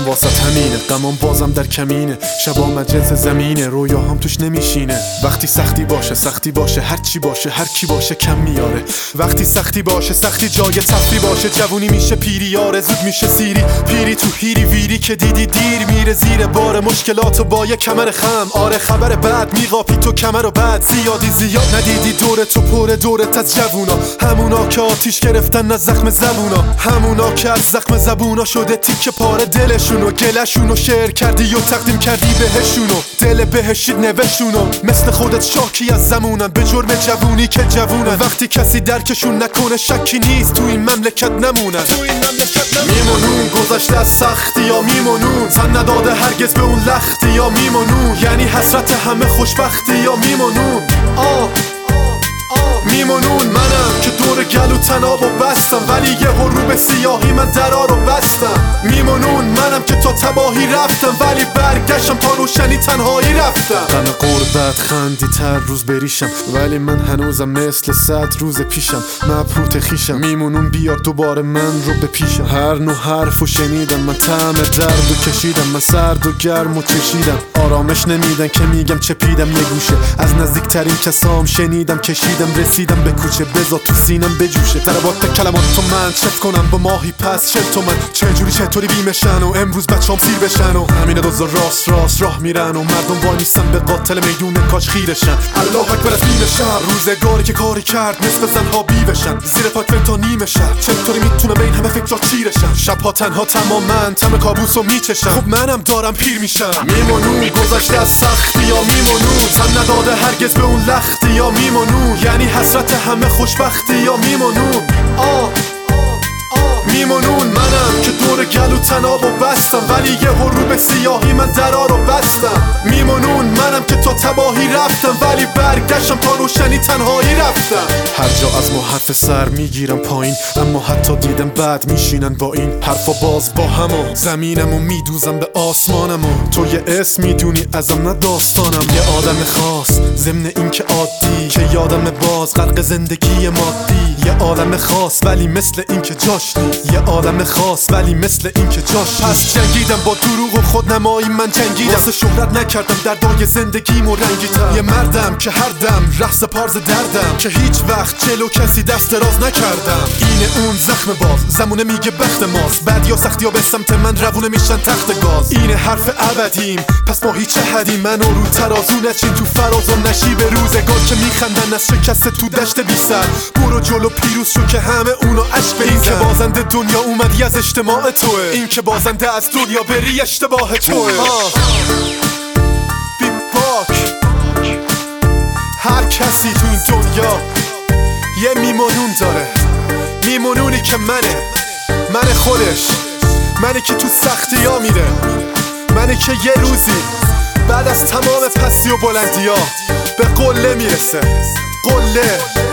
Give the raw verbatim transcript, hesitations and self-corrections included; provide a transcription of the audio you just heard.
دلم واسه همینه، غمام بازم در کمینه، شبا مجلس زمینه، رویا هم توش نمیشینه. وقتی سختی باشه سختی باشه، هر چی باشه هر کی باشه کم میاره. وقتی سختی باشه سختی جای تفری باشه، جوونی میشه پیری یاره، زود میشه سیری پیری تو هیری ویری که دیدی دیر میره زیر بار مشکلاتو با یه کمر خم. آره خبر بعد میقاپی تو کمر و بعد زیادی زیاد ندیدی دور تو پر دورت از جوونا، همونا که آتیش گرفتن از زخم زبونا، همونا که از زخم زبونا شده تیکه پاره دلشونو، گلشونو شعر کردی و تقدیم کردی بهشونو، دل بهشید نوشونو، مثل خودت شاکی از زمونن به جرم جوونی که جوونن. وقتی کسی درکشون نکنه شکی نیست تو این مملکت نمونن، تو این مملکت نمونن. میمونون گذشته از سختی یا میمونون، تن نداده هرگز به اون لختی یا میمونون، یعنی حسرت همه خوشبختی یا میمونون. آه میمونون منم که دور گلو تنابو بستم، ولی یه رو به سیاهی من درا رو بستم. میمونون منم که تا تباهی رفتم، ولی برگشتم تا روشنی تنهایی رفتم. غم قربت خندی تر روز بریشم، ولی من هنوزم مثل صد روز پیشم، مبهوت خیشم. میمونون بیار دوباره من رو به پیشم، هر نوع حرفو شنیدم من، طعم درد و کشیدم من، سرد و گرم و چشیدم، آرامش نمیدن که میگم چپیدم یه گوشه، از نزدیکترین کسام شنیدم کشیدم، رسیدم به کوچه بزا تو سینم بجوشه، ضربات کلمات تو من چت کنم با ماهی پس چل تومن، چجوری چطوری بیمشن و امروز بچام سیر بشن و همین دوزا راست راست راه میرن و مردم وای نیستن به قاتل میدون کاش خیرشن. الله اکبر از بیم شهر، روزگاری که کاری کرد نصف زنها بی بشن، زیر پاک تا نیمه شهر، چطوری میتونم به این همه فکرها چیرشن، شبها تنها تماما تم کابوسو میچشم، خب منم دارم پیر میشم. میمونون گذشته از سختی یا میمونون، تن نداده هرگز به اون لختی یا میمونون، یعنی حسرت همه خوشبختی یا میمونون. آه میمونون منم که دور گلو تنابو بستم، ولی یه رو به سیاهی من درا رو بستم. میمونون منم که تا تباهی رفتم، ولی برگشتم تا روشنی تنهایی رفتم. هر جا از ما حرف سر میگیرم پایین، اما حتی دیدم بعد میشینن با این حرفا باز با همو، زمینمو میدوزم به آسمانمو، تو یه اسم میدونی ازم نه داستانم، یه آدم خاص ضمن این که عادی، که یادم باز غرق زندگی مادی، یه آدم خاص ولی مثل این که جاش نیست، یه آدم خاص ولی مثل این که جاش. پس جنگیدم با دروغ و خودنمایی، من جنگیدم واسه شهرت نکردم دردای زندگیمو رنگیدم، یه مردم که هر دم رقص پارز دردم، که هیچ وقت جلو کسی دست دراز نکردم. اینه اون زخم باز زمونه میگه بخت ماست، بعد یا سختی یا به سمت من روونه میشن تخت گاز. اینه حرف ابدیم پس ما هیچ حدیم، منو رو ترازو نچین تو فراز و نشی به روزگار که میخندن از شکست تو دشت بی سر. برو جلو پیروز شو که همه اونو عشق بریزن، این که بازنده دنیا اومدی از اجتماع توه، این که بازنده از دنیا بری اشتباه توه. بی باک هر کسی تو این دنیا یه میمونون داره، میمونونی که منه، من خودش، منی که تو سختی ها میره، منی که یه روزی بعد از تمام پستی و بلندی ها به قله میرسه. قله